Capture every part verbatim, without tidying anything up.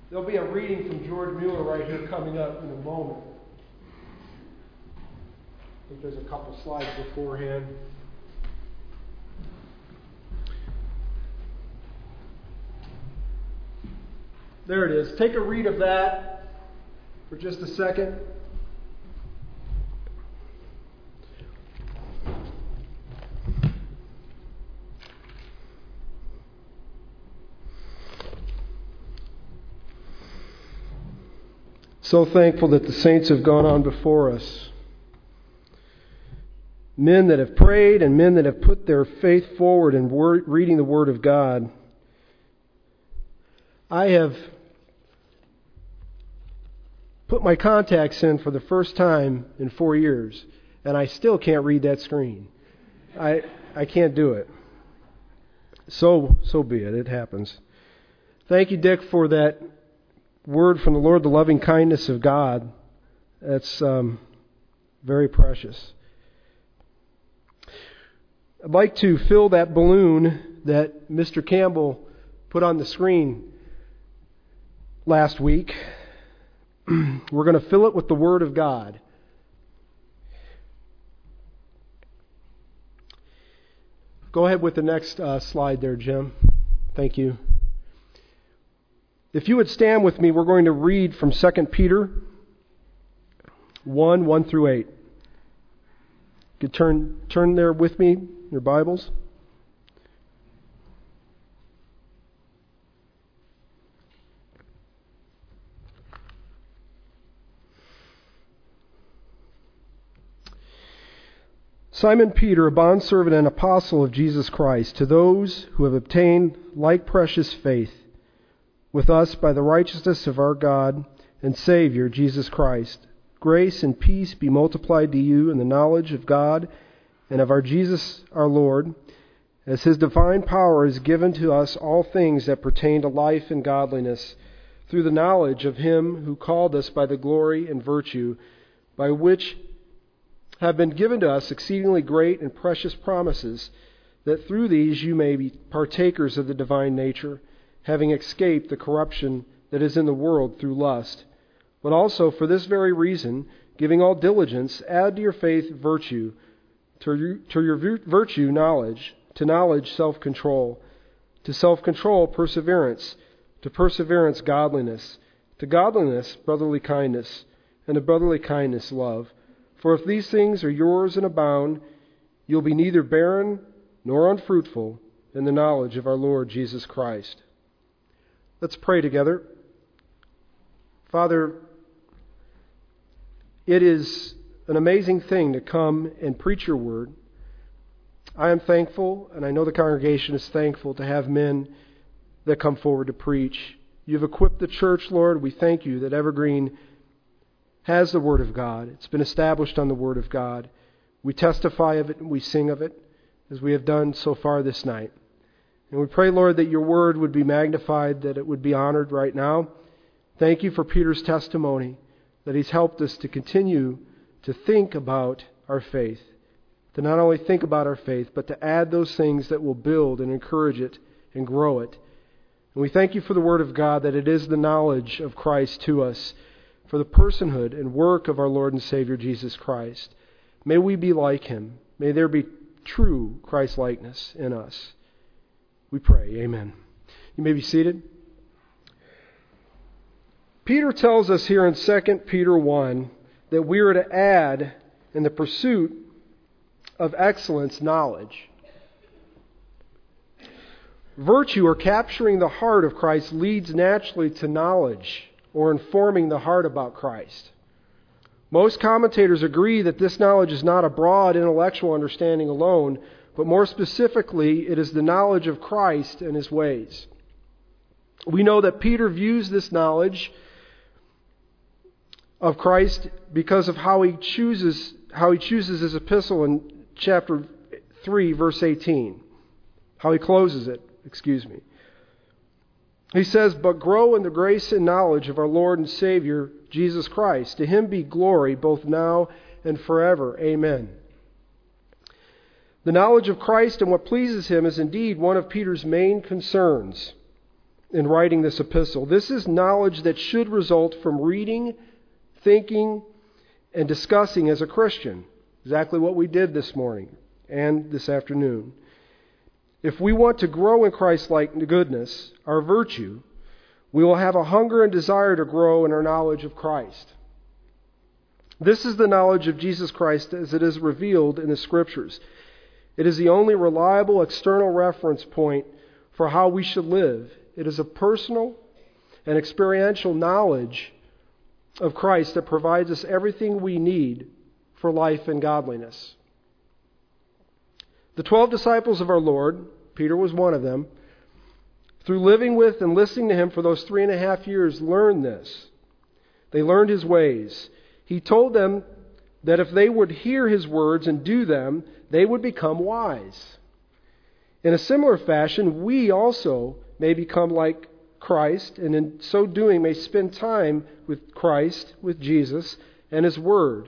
There'll be a reading from George Mueller right here coming up in a moment. I think there's a couple slides beforehand. There it is. Take a read of that for just a second. So thankful that the saints have gone on before us. Men that have prayed and men that have put their faith forward in word, reading the Word of God. I have put my contacts in for the first time in four years, and I still can't read that screen. I I can't do it. So so be it. It happens. Thank you, Dick, for that word from the Lord, the loving kindness of God. That's um, very precious. I'd like to fill that balloon that Mister Campbell put on the screen last week. We're going to fill it with the Word of God. Go ahead with the next uh, slide there, Jim. Thank you. If you would stand with me, we're going to read from Second Peter one, one through eight. You could turn, turn there with me, your Bibles. Simon Peter, a bondservant and apostle of Jesus Christ, to those who have obtained like precious faith with us by the righteousness of our God and Savior, Jesus Christ, grace and peace be multiplied to you in the knowledge of God and of our Jesus our Lord, as His divine power has given to us all things that pertain to life and godliness, through the knowledge of Him who called us by the glory and virtue, by which have been given to us exceedingly great and precious promises, that through these you may be partakers of the divine nature, having escaped the corruption that is in the world through lust. But also for this very reason, giving all diligence, add to your faith virtue, to your, to your virtue knowledge, to knowledge self-control, to self-control perseverance, to perseverance godliness, to godliness brotherly kindness, and to brotherly kindness love. For if these things are yours and abound, you'll be neither barren nor unfruitful in the knowledge of our Lord Jesus Christ. Let's pray together. Father, it is an amazing thing to come and preach your word. I am thankful, and I know the congregation is thankful, to have men that come forward to preach. You've equipped the church, Lord. We thank you that Evergreen has the Word of God. It's been established on the Word of God. We testify of it and we sing of it, as we have done so far this night. And we pray, Lord, that your Word would be magnified, that it would be honored right now. Thank you for Peter's testimony, that he's helped us to continue to think about our faith, to not only think about our faith, but to add those things that will build and encourage it and grow it. And we thank you for the Word of God, that it is the knowledge of Christ to us, for the personhood and work of our Lord and Savior Jesus Christ. May we be like Him. May there be true Christ-likeness in us. We pray. Amen. You may be seated. Peter tells us here in Second Peter one that we are to add in the pursuit of excellence knowledge. Virtue, or capturing the heart of Christ, leads naturally to knowledge, or informing the heart about Christ. Most commentators agree that this knowledge is not a broad intellectual understanding alone, but more specifically, it is the knowledge of Christ and His ways. We know that Peter views this knowledge of Christ because of how he chooses how he chooses his epistle in chapter three, verse eighteen. How he closes it, excuse me. He says, "But grow in the grace and knowledge of our Lord and Savior, Jesus Christ. To Him be glory both now and forever. Amen." The knowledge of Christ and what pleases Him is indeed one of Peter's main concerns. in writing this epistle. This is knowledge that should result from reading, thinking, and discussing as a Christian. Exactly what we did this morning and this afternoon. If we want to grow in Christ-like goodness, our virtue, we will have a hunger and desire to grow in our knowledge of Christ. This is the knowledge of Jesus Christ as it is revealed in the Scriptures. It is the only reliable external reference point for how we should live. It is a personal and experiential knowledge of Christ that provides us everything we need for life and godliness. The twelve disciples of our Lord, Peter was one of them, through living with and listening to Him for those three and a half years, learned this. They learned His ways. He told them that if they would hear His words and do them, they would become wise. In a similar fashion, we also may become like Christ, and in so doing may spend time with Christ, with Jesus, and His Word,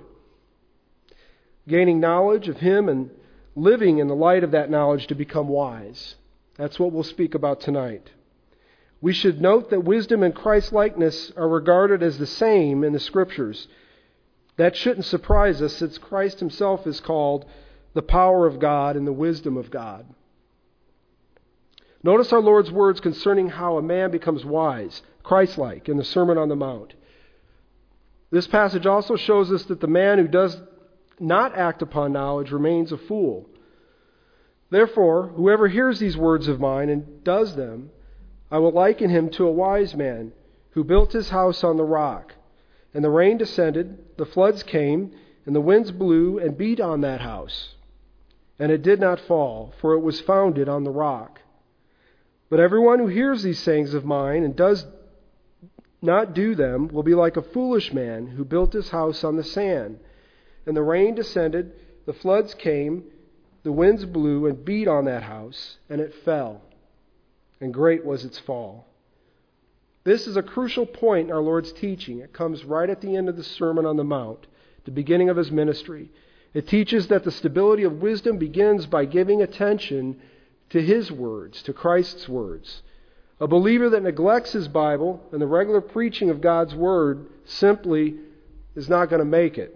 gaining knowledge of Him and living in the light of that knowledge to become wise. That's what we'll speak about tonight. We should note that wisdom and Christ-likeness are regarded as the same in the Scriptures. That shouldn't surprise us, since Christ Himself is called the power of God and the wisdom of God. Notice our Lord's words concerning how a man becomes wise, Christ-like, in the Sermon on the Mount. This passage also shows us that the man who does not act upon knowledge remains a fool. Therefore, whoever hears these words of mine and does them, I will liken him to a wise man who built his house on the rock. And the rain descended, the floods came, and the winds blew and beat on that house. And it did not fall, for it was founded on the rock. But everyone who hears these sayings of mine and does not do them will be like a foolish man who built his house on the sand. And the rain descended, the floods came, the winds blew and beat on that house, and it fell. And great was its fall. This is a crucial point in our Lord's teaching. It comes right at the end of the Sermon on the Mount, the beginning of His ministry. It teaches that the stability of wisdom begins by giving attention to His words, to Christ's words. A believer that neglects his Bible and the regular preaching of God's Word simply is not going to make it.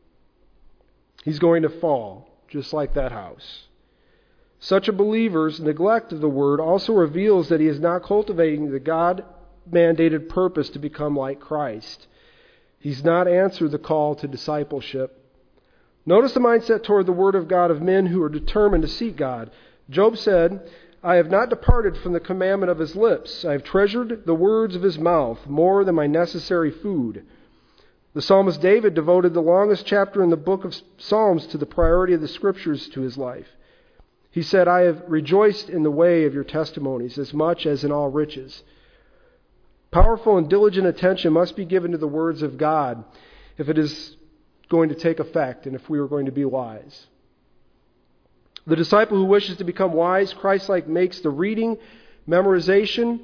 He's going to fall, just like that house. Such a believer's neglect of the Word also reveals that he is not cultivating the God-mandated purpose to become like Christ. He's not answered the call to discipleship. Notice the mindset toward the Word of God of men who are determined to seek God. Job said, I have not departed from the commandment of His lips. I have treasured the words of His mouth more than my necessary food. The psalmist David devoted the longest chapter in the book of Psalms to the priority of the Scriptures to his life. He said, I have rejoiced in the way of your testimonies as much as in all riches. Powerful and diligent attention must be given to the words of God if it is going to take effect and if we are going to be wise. The disciple who wishes to become wise, Christ-like, makes the reading, memorization,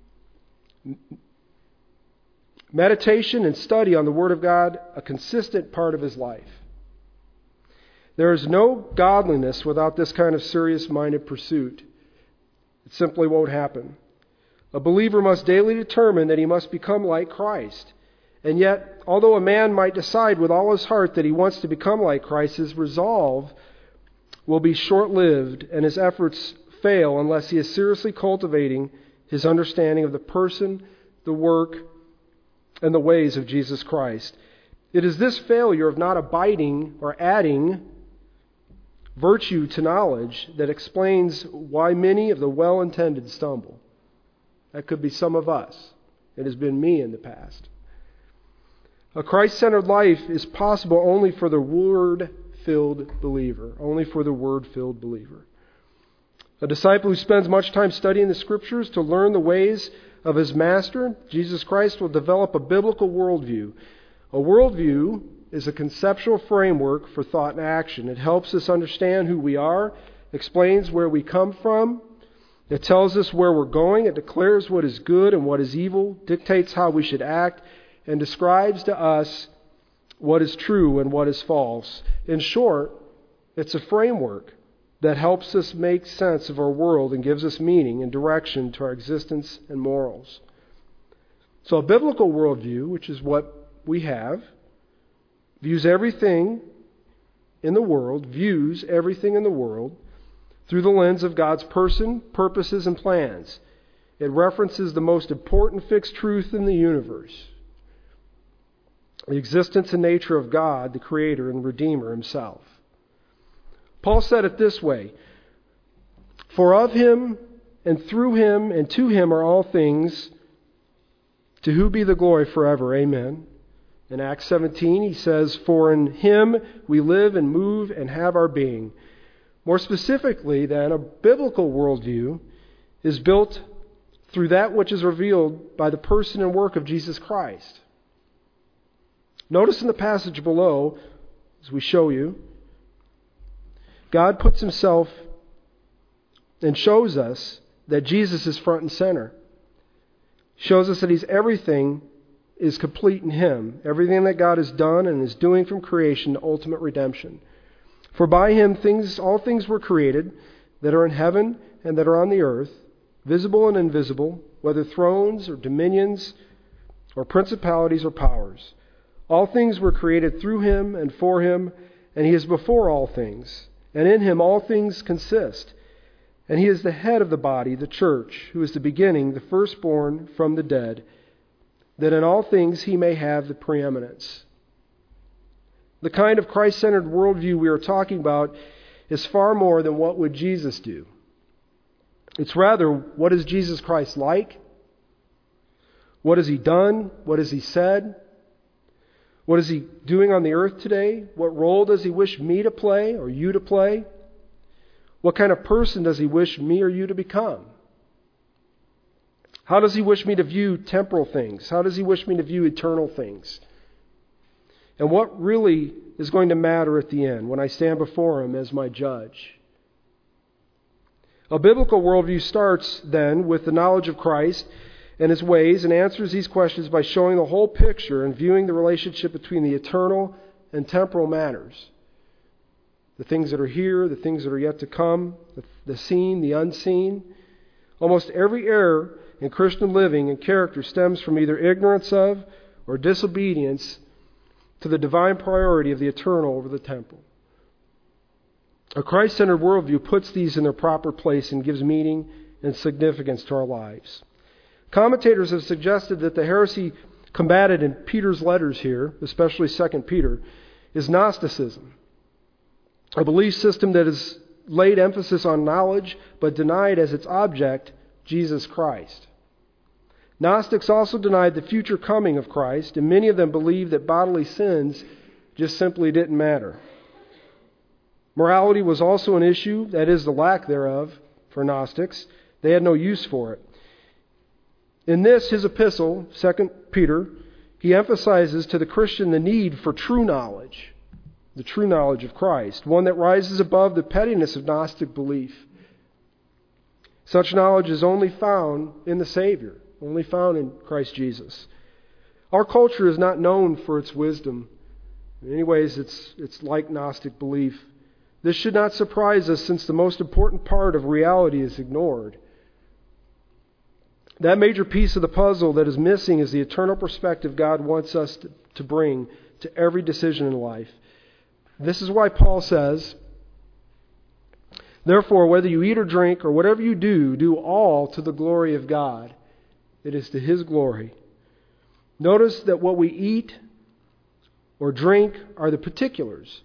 meditation, and study on the Word of God a consistent part of his life. There is no godliness without this kind of serious-minded pursuit. It simply won't happen. A believer must daily determine that he must become like Christ. And yet, although a man might decide with all his heart that he wants to become like Christ, his resolve will be short-lived and his efforts fail unless he is seriously cultivating his understanding of the person, the work, and the ways of Jesus Christ. It is this failure of not abiding or adding virtue to knowledge that explains why many of the well-intended stumble. That could be some of us. It has been me in the past. A Christ-centered life is possible only for the Word-filled believer. Only for the Word-filled believer. A disciple who spends much time studying the Scriptures to learn the ways of his Master, Jesus Christ, will develop a biblical worldview. A worldview is a conceptual framework for thought and action. It helps us understand who we are, explains where we come from, it tells us where we're going, it declares what is good and what is evil, dictates how we should act, and describes to us what is true and what is false. In short, it's a framework that helps us make sense of our world and gives us meaning and direction to our existence and morals. So a biblical worldview, which is what we have, views everything in the world, views everything in the world through the lens of God's person, purposes, and plans. It references the most important fixed truth in the universe, the existence and nature of God, the Creator and Redeemer Himself. Paul said it this way, "For of Him, and through Him, and to Him are all things, to whom be the glory forever. Amen." In Acts seventeen, he says, "For in Him we live and move and have our being." More specifically, then, a biblical worldview is built through that which is revealed by the person and work of Jesus Christ. Notice in the passage below, as we show you, God puts Himself and shows us that Jesus is front and center. Shows us that He's everything is complete in Him. Everything that God has done and is doing from creation to ultimate redemption. For by Him things, all things were created that are in heaven and that are on the earth, visible and invisible, whether thrones or dominions or principalities or powers. All things were created through Him and for Him, and He is before all things. And in Him all things consist. And He is the head of the body, the church, who is the beginning, the firstborn from the dead, that in all things He may have the preeminence. The kind of Christ-centered worldview we are talking about is far more than what would Jesus do. It's rather, what is Jesus Christ like? What has He done? What has He said? What is He doing on the earth today? What role does He wish me to play or you to play? What kind of person does He wish me or you to become? How does He wish me to view temporal things? How does He wish me to view eternal things? And what really is going to matter at the end when I stand before Him as my judge? A biblical worldview starts then with the knowledge of Christ and His ways and answers these questions by showing the whole picture and viewing the relationship between the eternal and temporal matters. The things that are here, the things that are yet to come, the, the seen, the unseen. Almost every error in Christian living and character stems from either ignorance of or disobedience to the divine priority of the eternal over the temporal. A Christ-centered worldview puts these in their proper place and gives meaning and significance to our lives. Commentators have suggested that the heresy combated in Peter's letters here, especially Second Peter, is Gnosticism, a belief system that has laid emphasis on knowledge but denied as its object Jesus Christ. Gnostics also denied the future coming of Christ, and many of them believed that bodily sins just simply didn't matter. Morality was also an issue, that is, the lack thereof, for Gnostics. They had no use for it. In this, his epistle, Second Peter, he emphasizes to the Christian the need for true knowledge, the true knowledge of Christ, one that rises above the pettiness of Gnostic belief. Such knowledge is only found in the Savior, only found in Christ Jesus. Our culture is not known for its wisdom. In many ways, it's, it's like Gnostic belief. This should not surprise us, since the most important part of reality is ignored. That major piece of the puzzle that is missing is the eternal perspective God wants us to, to bring to every decision in life. This is why Paul says, "Therefore, whether you eat or drink or whatever you do, do all to the glory of God." It is to His glory. Notice that what we eat or drink are the particulars,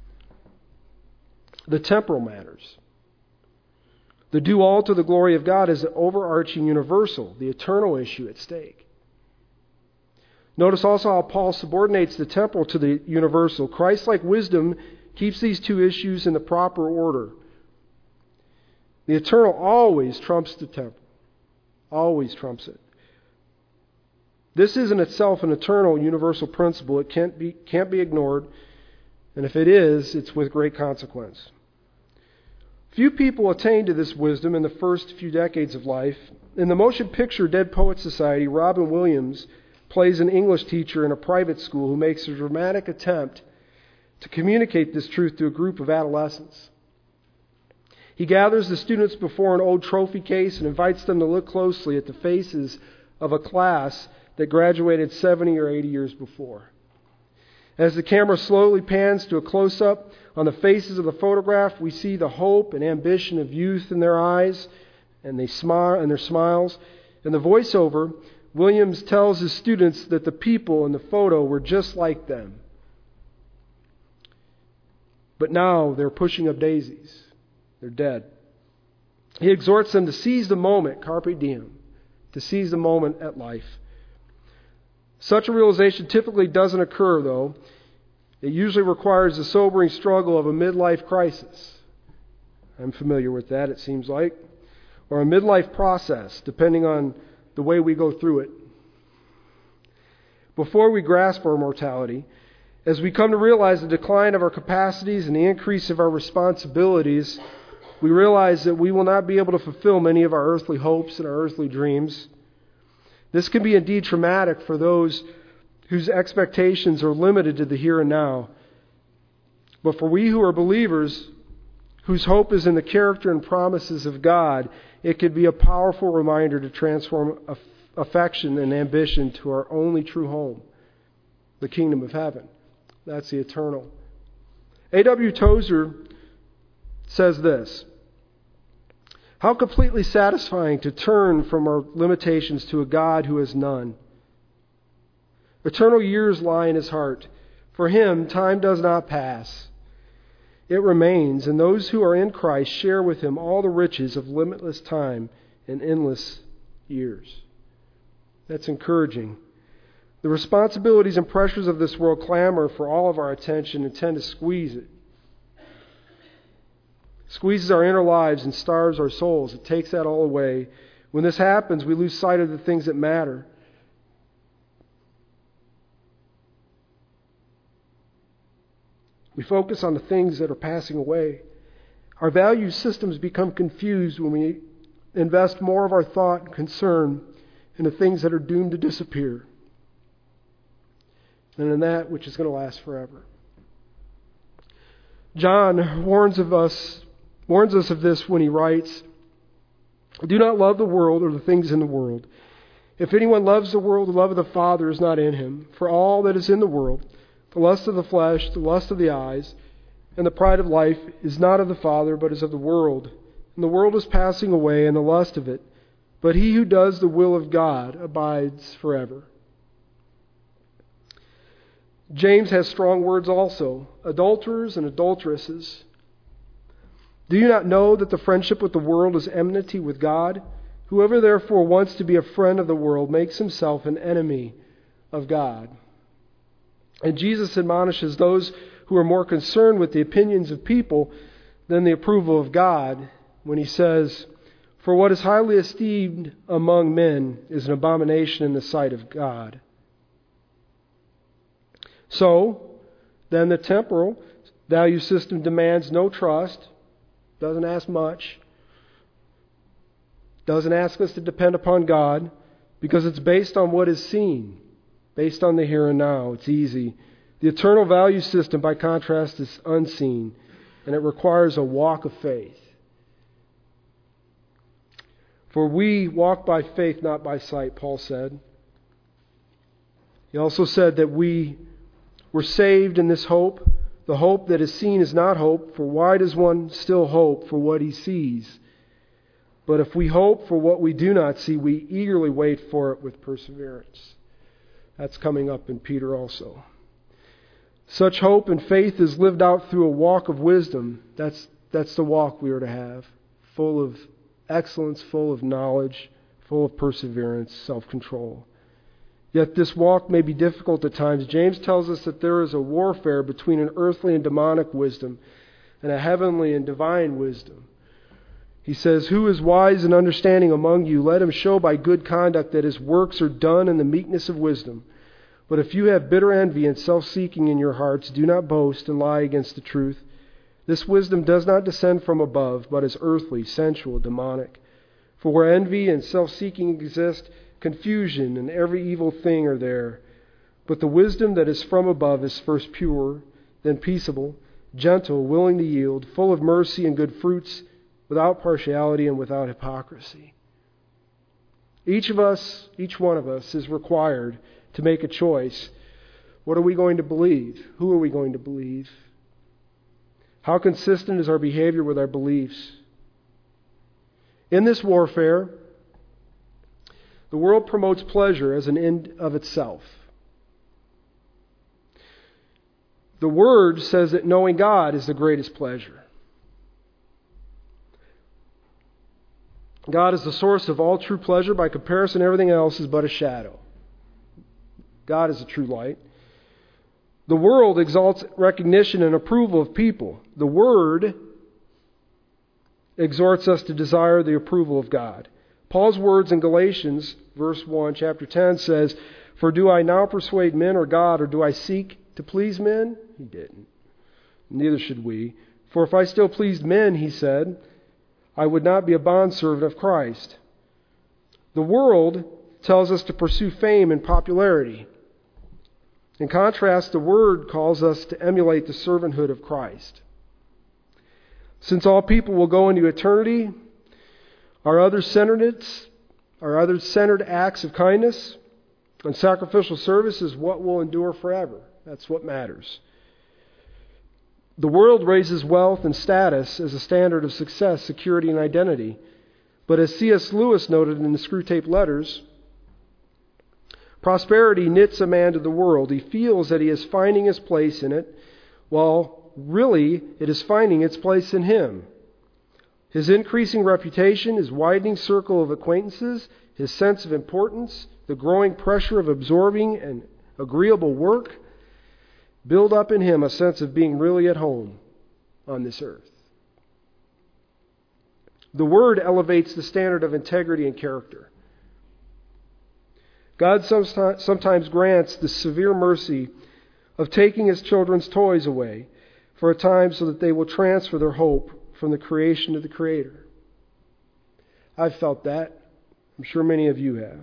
the temporal matters. The do all to the glory of God is the overarching universal, the eternal issue at stake. Notice also how Paul subordinates the temporal to the universal. Christ-like wisdom keeps these two issues in the proper order. The eternal always trumps the temporal. Always trumps it. This is in itself an eternal universal principle. It can't be, can't be ignored. And if it is, it's with great consequence. Few people attain to this wisdom in the first few decades of life. In the motion picture Dead Poets Society, Robin Williams plays an English teacher in a private school who makes a dramatic attempt to communicate this truth to a group of adolescents. He gathers the students before an old trophy case and invites them to look closely at the faces of a class that graduated seventy or eighty years before. As the camera slowly pans to a close-up on the faces of the photograph, we see the hope and ambition of youth in their eyes, and they smile and their smiles. In the voiceover, Williams tells his students that the people in the photo were just like them. But now they're pushing up daisies. They're dead. He exhorts them to seize the moment, carpe diem, to seize the moment at life. Such a realization typically doesn't occur, though. It usually requires the sobering struggle of a midlife crisis. I'm familiar with that, it seems like. Or a midlife process, depending on the way we go through it. Before we grasp our mortality, as we come to realize the decline of our capacities and the increase of our responsibilities, we realize that we will not be able to fulfill many of our earthly hopes and our earthly dreams. This can be indeed traumatic for those whose expectations are limited to the here and now. But for we who are believers, whose hope is in the character and promises of God, it could be a powerful reminder to transform affection and ambition to our only true home, the kingdom of heaven. That's the eternal. A W Tozer says this: how completely satisfying to turn from our limitations to a God who has none. Eternal years lie in his heart. For him, time does not pass. It remains, and those who are in Christ share with him all the riches of limitless time and endless years. That's encouraging. The responsibilities and pressures of this world clamor for all of our attention and tend to squeeze it. Squeezes our inner lives and starves our souls. It takes that all away. When this happens, we lose sight of the things that matter. We focus on the things that are passing away. Our value systems become confused when we invest more of our thought and concern in the things that are doomed to disappear than in that which is going to last forever. John warns of us, warns us of this when he writes, "Do not love the world or the things in the world. If anyone loves the world, the love of the Father is not in him. For all that is in the world, the lust of the flesh, the lust of the eyes, and the pride of life is not of the Father, but is of the world. And the world is passing away, and the lust of it. But he who does the will of God abides forever." James has strong words also. Adulterers and adulteresses. Do you not know that the friendship with the world is enmity with God? Whoever therefore wants to be a friend of the world makes himself an enemy of God. And Jesus admonishes those who are more concerned with the opinions of people than the approval of God when he says, "For what is highly esteemed among men is an abomination in the sight of God." So, then the temporal value system demands no trust, doesn't ask much, doesn't ask us to depend upon God, because it's based on what is seen, based on the here and now. It's easy. The eternal value system, by contrast, is unseen, and it requires a walk of faith. For we walk by faith, not by sight, Paul said. He also said that we were saved in this hope. The hope that is seen is not hope, for why does one still hope for what he sees? But if we hope for what we do not see, we eagerly wait for it with perseverance. That's coming up in Peter also. Such hope and faith is lived out through a walk of wisdom. That's, that's the walk we are to have. Full of excellence, full of knowledge, full of perseverance, self-control. Yet this walk may be difficult at times. James tells us that there is a warfare between an earthly and demonic wisdom and a heavenly and divine wisdom. He says, "Who is wise and understanding among you? Let him show by good conduct that his works are done in the meekness of wisdom. But if you have bitter envy and self-seeking in your hearts, do not boast and lie against the truth. This wisdom does not descend from above, but is earthly, sensual, demonic. For where envy and self-seeking exist, confusion and every evil thing are there. But the wisdom that is from above is first pure, then peaceable, gentle, willing to yield, full of mercy and good fruits, without partiality and without hypocrisy. Each of us, each one of us is required to make a choice. What are we going to believe? Who are we going to believe? How consistent is our behavior with our beliefs? In this warfare, the world promotes pleasure as an end of itself. The Word says that knowing God is the greatest pleasure. God is the source of all true pleasure. By comparison, everything else is but a shadow. God is the true light. The world exalts recognition and approval of people. The Word exhorts us to desire the approval of God. Paul's words in Galatians, verse one, chapter ten, says, "For do I now persuade men or God, or do I seek to please men?" He didn't. Neither should we. "For if I still pleased men," he said, "I would not be a bondservant of Christ." The world tells us to pursue fame and popularity. In contrast, the Word calls us to emulate the servanthood of Christ. Since all people will go into eternity, our other-centeredness, our other-centered acts of kindness and sacrificial service is what will endure forever. That's what matters. The world raises wealth and status as a standard of success, security, and identity. But as C S Lewis noted in the Screwtape Letters, prosperity knits a man to the world. He feels that he is finding his place in it, while really it is finding its place in him. His increasing reputation, his widening circle of acquaintances, his sense of importance, the growing pressure of absorbing and agreeable work, build up in him a sense of being really at home on this earth. The Word elevates the standard of integrity and character. God sometimes grants the severe mercy of taking His children's toys away for a time so that they will transfer their hope from the creation to the Creator. I've felt that. I'm sure many of you have.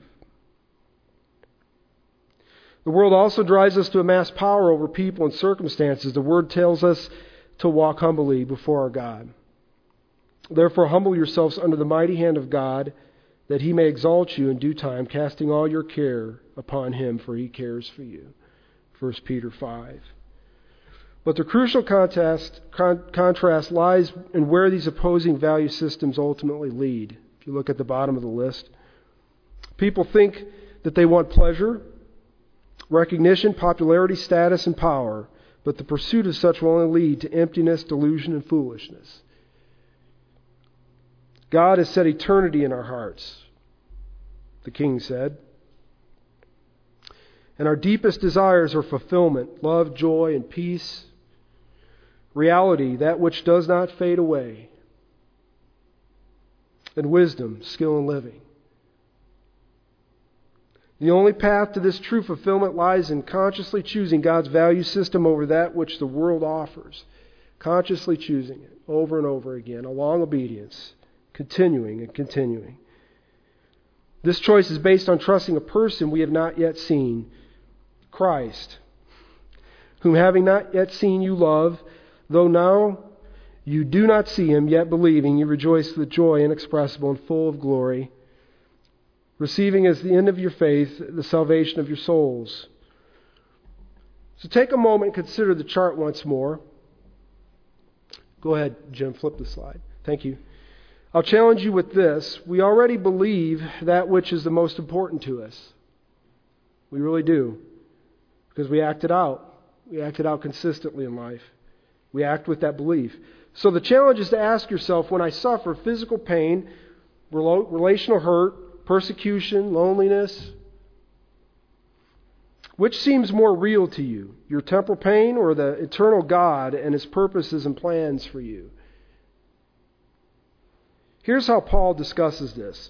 The world also drives us to amass power over people and circumstances. The Word tells us to walk humbly before our God. Therefore, humble yourselves under the mighty hand of God, that He may exalt you in due time, casting all your care upon Him, for He cares for you. First Peter five. But the crucial contest, con- contrast lies in where these opposing value systems ultimately lead. If you look at the bottom of the list, people think that they want pleasure, recognition, popularity, status, and power, but the pursuit of such will only lead to emptiness, delusion, and foolishness. God has set eternity in our hearts, the King said. And our deepest desires are fulfillment, love, joy, and peace. Reality, that which does not fade away. And wisdom, skill in living. The only path to this true fulfillment lies in consciously choosing God's value system over that which the world offers. Consciously choosing it over and over again, a long obedience, continuing and continuing. This choice is based on trusting a person we have not yet seen, Christ, whom having not yet seen you love, though now you do not see Him, yet believing you rejoice with joy inexpressible and full of glory, receiving as the end of your faith the salvation of your souls. So take a moment and consider the chart once more. Go ahead, Jim, flip the slide. Thank you. I'll challenge you with this. We already believe that which is the most important to us. We really do. Because we act it out. We act it out consistently in life. We act with that belief. So the challenge is to ask yourself, when I suffer physical pain, relational hurt, persecution, loneliness, which seems more real to you? Your temporal pain or the eternal God and His purposes and plans for you? Here's how Paul discusses this.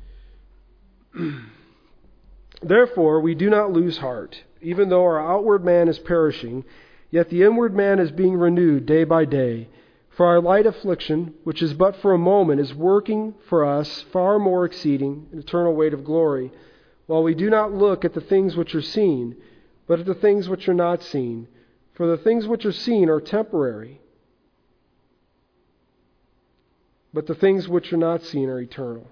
Therefore, we do not lose heart, even though our outward man is perishing, yet the inward man is being renewed day by day. For our light affliction, which is but for a moment, is working for us far more exceeding an eternal weight of glory, while we do not look at the things which are seen, but at the things which are not seen. For the things which are seen are temporary, but the things which are not seen are eternal.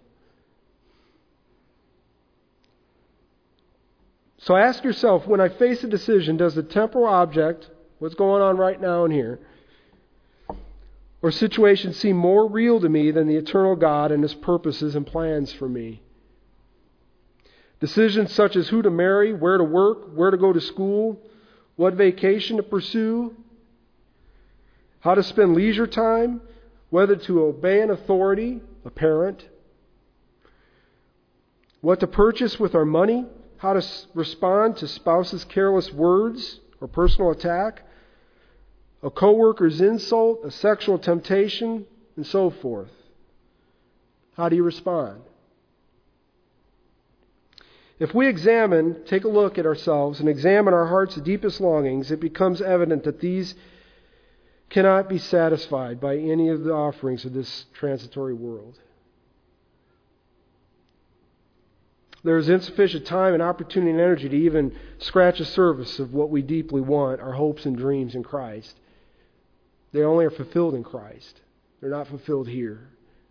So ask yourself, when I face a decision, does the temporal object, what's going on right now and here, or situation seem more real to me than the eternal God and His purposes and plans for me? Decisions such as who to marry, where to work, where to go to school, what vacation to pursue, how to spend leisure time, whether to obey an authority, a parent, what to purchase with our money, how to respond to spouse's careless words or personal attack, a co-worker's insult, a sexual temptation, and so forth. How do you respond? If we examine, take a look at ourselves and examine our heart's deepest longings, it becomes evident that these cannot be satisfied by any of the offerings of this transitory world. There is insufficient time and opportunity and energy to even scratch the surface of what we deeply want, our hopes and dreams in Christ. They only are fulfilled in Christ. They're not fulfilled here.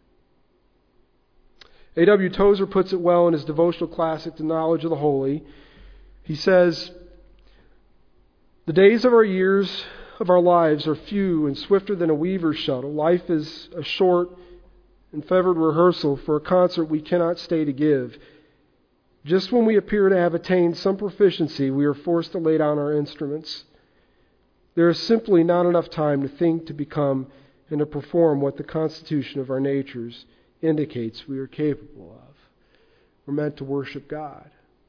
A W Tozer puts it well in his devotional classic, The Knowledge of the Holy. He says, "The days of our years, of our lives, are few and swifter than a weaver's shuttle. Life is a short and fevered rehearsal for a concert we cannot stay to give. Just when we appear to have attained some proficiency, we are forced to lay down our instruments. There is simply not enough time to think, to become, and to perform what the constitution of our natures indicates we are capable of. We're meant to worship God."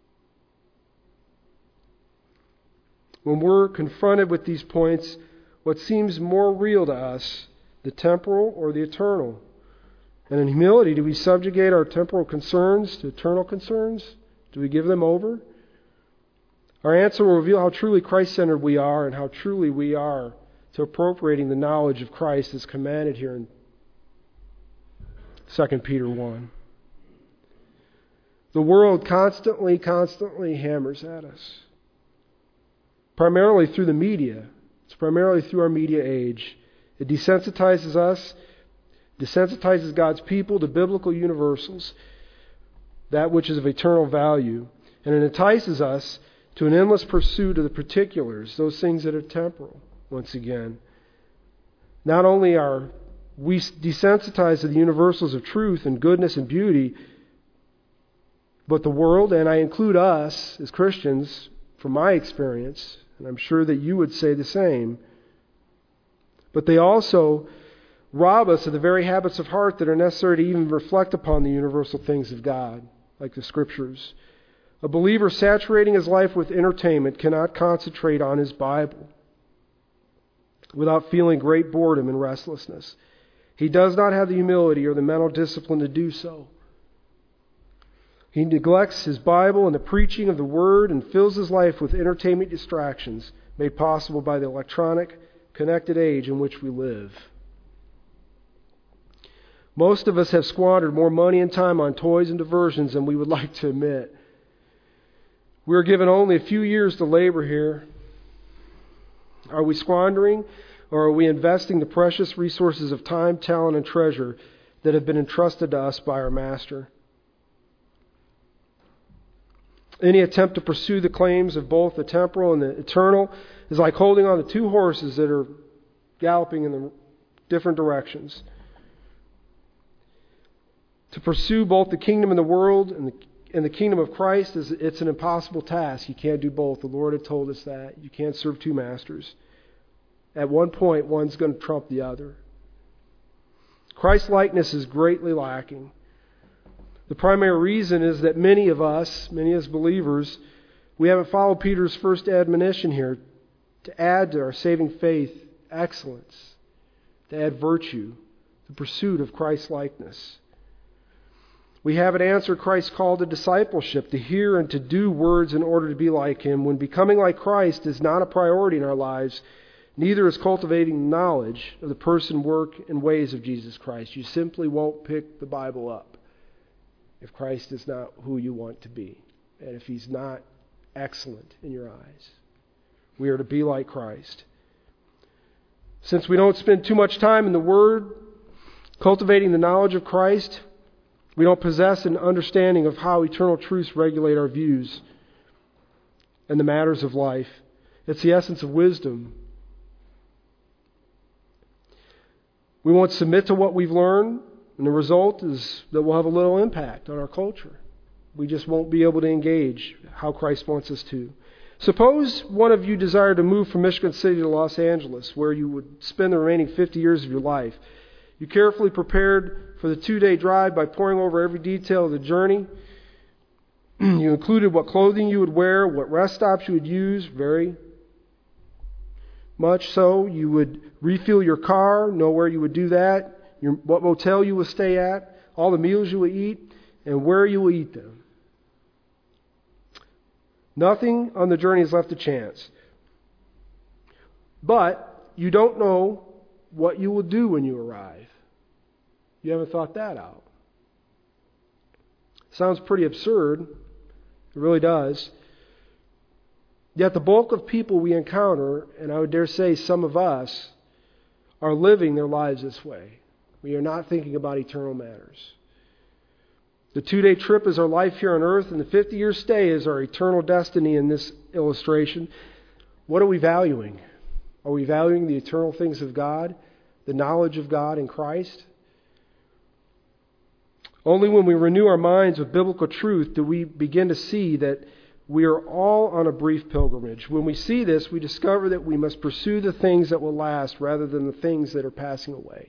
When we're confronted with these points, what seems more real to us, the temporal or the eternal? And in humility, do we subjugate our temporal concerns to eternal concerns? Do we give them over? Our answer will reveal how truly Christ-centered we are and how truly we are to appropriating the knowledge of Christ as commanded here in Second Peter one. The world constantly, constantly hammers at us. Primarily through the media. It's primarily through our media age. It desensitizes us, desensitizes God's people to biblical universals, that which is of eternal value, and it entices us to an endless pursuit of the particulars, those things that are temporal, once again. Not only are we desensitized to the universals of truth and goodness and beauty, but the world, and I include us as Christians, from my experience, and I'm sure that you would say the same, but they also rob us of the very habits of heart that are necessary to even reflect upon the universal things of God, like the Scriptures. A believer saturating his life with entertainment cannot concentrate on his Bible without feeling great boredom and restlessness. He does not have the humility or the mental discipline to do so. He neglects his Bible and the preaching of the Word and fills his life with entertainment distractions made possible by the electronic, connected age in which we live. Most of us have squandered more money and time on toys and diversions than we would like to admit. We are given only a few years to labor here. Are we squandering, or are we investing the precious resources of time, talent, and treasure that have been entrusted to us by our Master? Any attempt to pursue the claims of both the temporal and the eternal is like holding on to two horses that are galloping in the different directions. To pursue both the kingdom and the world and the, and the kingdom of Christ, is it's an impossible task. You can't do both. The Lord had told us that. You can't serve two masters. At one point, one's going to trump the other. Christ-likeness is greatly lacking. The primary reason is that many of us, many as believers, we haven't followed Peter's first admonition here to add to our saving faith excellence, to add virtue, the pursuit of Christ-likeness. We haven't answered Christ's call to discipleship, to hear and to do words in order to be like Him. When becoming like Christ is not a priority in our lives, neither is cultivating knowledge of the person, work, and ways of Jesus Christ. You simply won't pick the Bible up if Christ is not who you want to be, and if He's not excellent in your eyes. We are to be like Christ. Since we don't spend too much time in the Word, Cultivating the knowledge of Christ, we don't possess an understanding of how eternal truths regulate our views and the matters of life. It's the essence of wisdom. We won't submit to what we've learned, and the result is that we'll have a little impact on our culture. We just won't be able to engage how Christ wants us to. Suppose one of you desired to move from Michigan City to Los Angeles, where you would spend the remaining fifty years of your life. You carefully prepared for the two-day drive by poring over every detail of the journey. You included what clothing you would wear, what rest stops you would use, very much so. You would refuel your car, know where you would do that, your, what motel you would stay at, all the meals you would eat, and where you would eat them. Nothing on the journey is left to chance. But you don't know what you will do when you arrive. You haven't thought that out. Sounds pretty absurd. It really does. Yet the bulk of people we encounter, and I would dare say some of us, are living their lives this way. We are not thinking about eternal matters. The two-day trip is our life here on earth, and the fifty-year stay is our eternal destiny in this illustration. What are we valuing? Are we valuing the eternal things of God, the knowledge of God in Christ? Only when we renew our minds with biblical truth do we begin to see that we are all on a brief pilgrimage. When we see this, we discover that we must pursue the things that will last rather than the things that are passing away.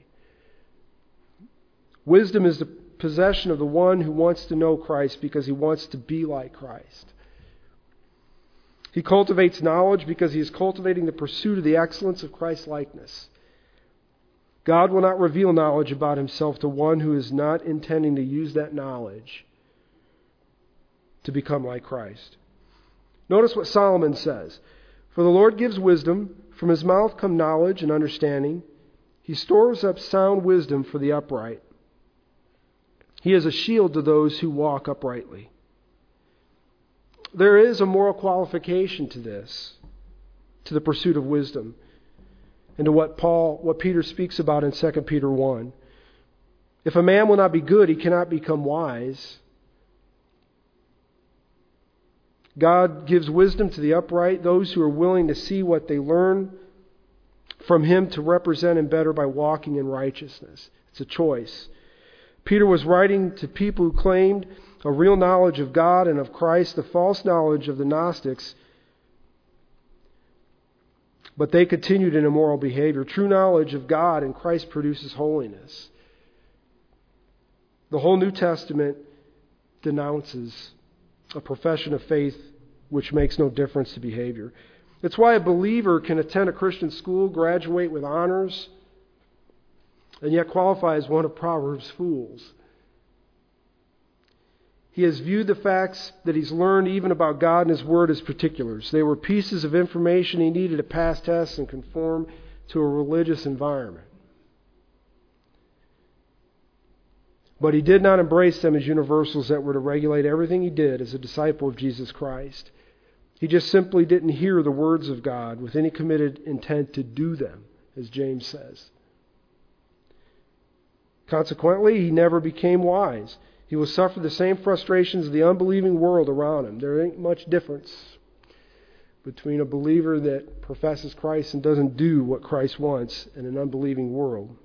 Wisdom is the possession of the one who wants to know Christ because he wants to be like Christ. He cultivates knowledge because he is cultivating the pursuit of the excellence of Christ's likeness. God will not reveal knowledge about himself to one who is not intending to use that knowledge to become like Christ. Notice what Solomon says. For the Lord gives wisdom, from his mouth come knowledge and understanding. He stores up sound wisdom for the upright. He is a shield to those who walk uprightly. There is a moral qualification to this, to the pursuit of wisdom, and to what Paul, what Peter speaks about in Second Peter one. If a man will not be good, he cannot become wise. God gives wisdom to the upright, those who are willing to see what they learn from him to represent him better by walking in righteousness. It's a choice. Peter was writing to people who claimed a real knowledge of God and of Christ, the false knowledge of the Gnostics, but they continued in immoral behavior. True knowledge of God and Christ produces holiness. The whole New Testament denounces a profession of faith which makes no difference to behavior. It's why a believer can attend a Christian school, graduate with honors, and yet qualify as one of Proverbs' fools. He has viewed the facts that he's learned even about God and his Word as particulars. They were pieces of information he needed to pass tests and conform to a religious environment. But he did not embrace them as universals that were to regulate everything he did as a disciple of Jesus Christ. He just simply didn't hear the words of God with any committed intent to do them, as James says. Consequently, he never became wise. He will suffer the same frustrations of the unbelieving world around him. There ain't much difference between a believer that professes Christ and doesn't do what Christ wants and an unbelieving world.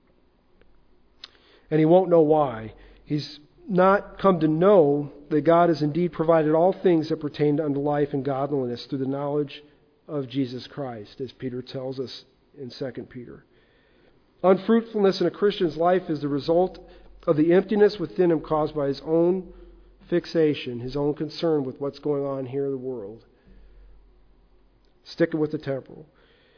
And he won't know why. He's not come to know that God has indeed provided all things that pertain unto life and godliness through the knowledge of Jesus Christ, as Peter tells us in Second Peter. Unfruitfulness in a Christian's life is the result of the emptiness within him caused by his own fixation, his own concern with what's going on here in the world. Sticking with the temporal.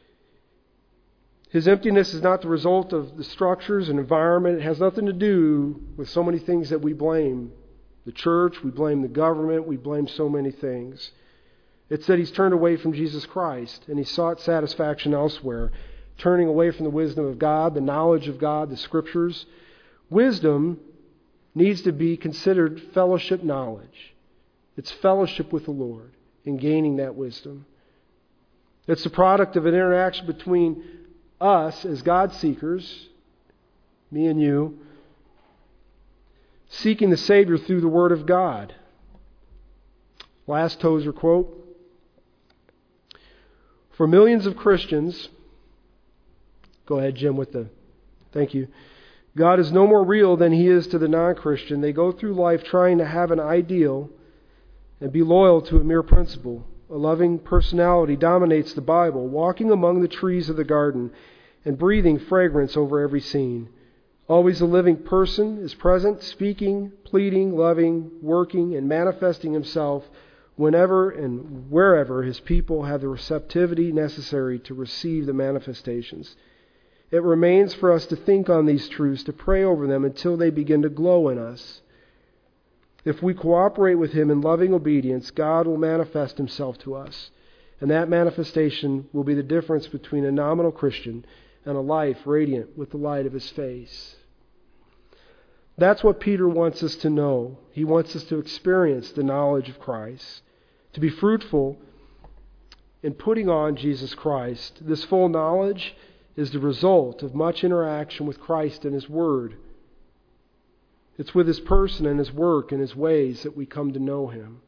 His emptiness is not the result of the structures and environment. It has nothing to do with so many things that we blame. The church, we blame the government, we blame so many things. It's that he's turned away from Jesus Christ and he sought satisfaction elsewhere, turning away from the wisdom of God, the knowledge of God, the Scriptures. Wisdom needs to be considered fellowship knowledge. It's fellowship with the Lord in gaining that wisdom. It's the product of an interaction between us as God seekers me and you, seeking the Savior through the Word of God. Last Tozer quote. For millions of Christians, go ahead, Jim, with the, thank you. God is no more real than He is to the non-Christian. They go through life trying to have an ideal and be loyal to a mere principle. A loving personality dominates the Bible, walking among the trees of the garden and breathing fragrance over every scene. Always a living person is present, speaking, pleading, loving, working, and manifesting Himself whenever and wherever His people have the receptivity necessary to receive the manifestations. It remains for us to think on these truths, to pray over them until they begin to glow in us. If we cooperate with Him in loving obedience, God will manifest Himself to us. And that manifestation will be the difference between a nominal Christian and a life radiant with the light of His face. That's what Peter wants us to know. He wants us to experience the knowledge of Christ, to be fruitful in putting on Jesus Christ. This full knowledge is the result of much interaction with Christ and His Word. It's with His person and His work and His ways that we come to know Him.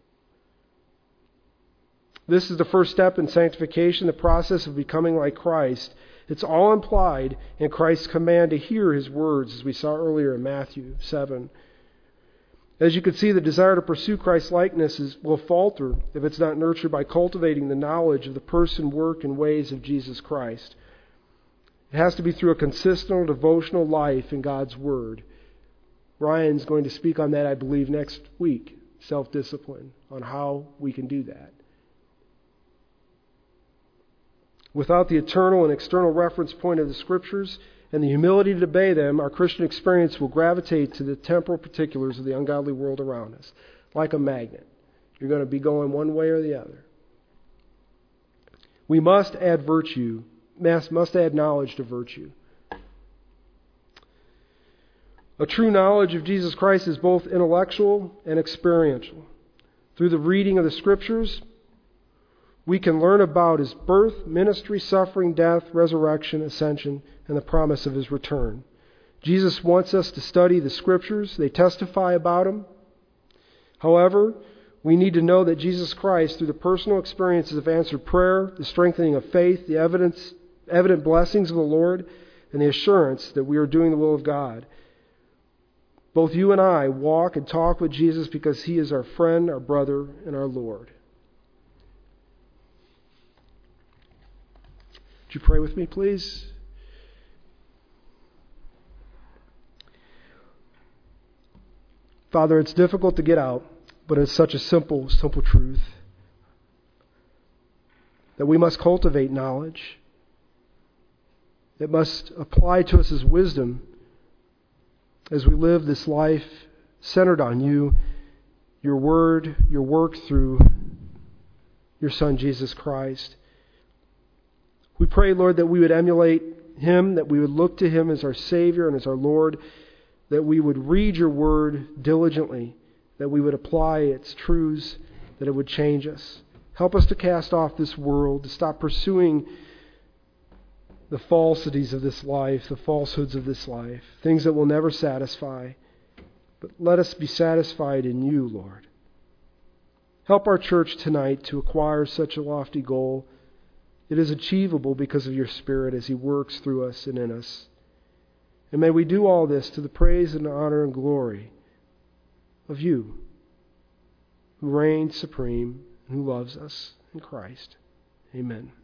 This is the first step in sanctification, the process of becoming like Christ. It's all implied in Christ's command to hear His words, as we saw earlier in Matthew seven. As you can see, the desire to pursue Christ's likeness is, will falter if it's not nurtured by cultivating the knowledge of the person, work, and ways of Jesus Christ. It has to be through a consistent devotional life in God's Word. Ryan's going to speak on that, I believe, next week, self-discipline, on how we can do that. Without the eternal and external reference point of the Scriptures and the humility to obey them, our Christian experience will gravitate to the temporal particulars of the ungodly world around us, like a magnet. You're going to be going one way or the other. We must add virtue, must add knowledge to virtue. A true knowledge of Jesus Christ is both intellectual and experiential. Through the reading of the Scriptures, we can learn about His birth, ministry, suffering, death, resurrection, ascension, and the promise of His return. Jesus wants us to study the Scriptures. They testify about Him. However, we need to know that Jesus Christ, through the personal experiences of answered prayer, the strengthening of faith, the evidence, evident blessings of the Lord, and the assurance that we are doing the will of God, both you and I walk and talk with Jesus because He is our friend, our brother, and our Lord. Would you pray with me, please? Father, it's difficult to get out, but it's such a simple, simple truth that we must cultivate knowledge. It must apply to us as wisdom as we live this life centered on You, Your Word, Your work through Your Son, Jesus Christ. We pray, Lord, that we would emulate Him, that we would look to Him as our Savior and as our Lord, that we would read Your Word diligently, that we would apply its truths, that it would change us. Help us to cast off this world, to stop pursuing the falsities of this life, the falsehoods of this life, things that will never satisfy. But let us be satisfied in You, Lord. Help our church tonight to acquire such a lofty goal. It is achievable because of Your Spirit as He works through us and in us. And may we do all this to the praise and honor and glory of You, who reigns supreme and who loves us in Christ. Amen.